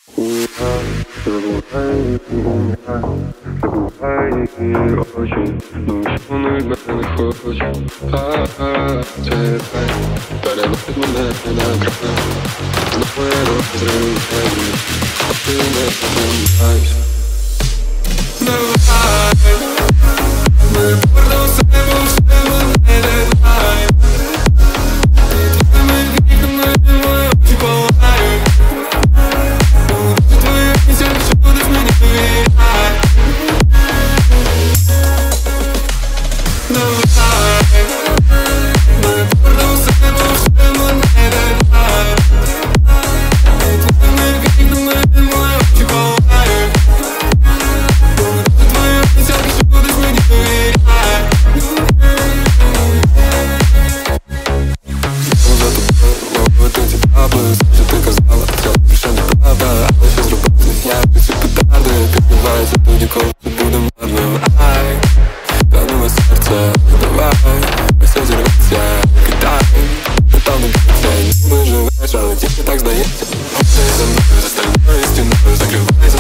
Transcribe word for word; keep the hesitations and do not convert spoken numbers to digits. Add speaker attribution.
Speaker 1: Забувай ім'я, забувай її очі, ну що не від мене хоче. А-а, чекай, переносить мене на край, знову я розриваю, а ти не забувайся. Давай, ми порно в себе, в себе не дай. І твоїми вікнами мої очі палають. Твої місця, що будеш мені довіряй. Давай, ми порно в себе, в себе не дай. І твоїми вікнами мої очі палають. Твої місця, що будеш мені довіряй. Ти цікавилась, що ти казала, хотіла більше неправда, але що зробити, як ці петарди піднімаються тоді, коли це буде марно. Ай, кануло серце, давай, все зірветься, кидай, не там не б'ється, ніби живеш, але тільки так здається. Ти за мною, за стальною стіною, закривайся.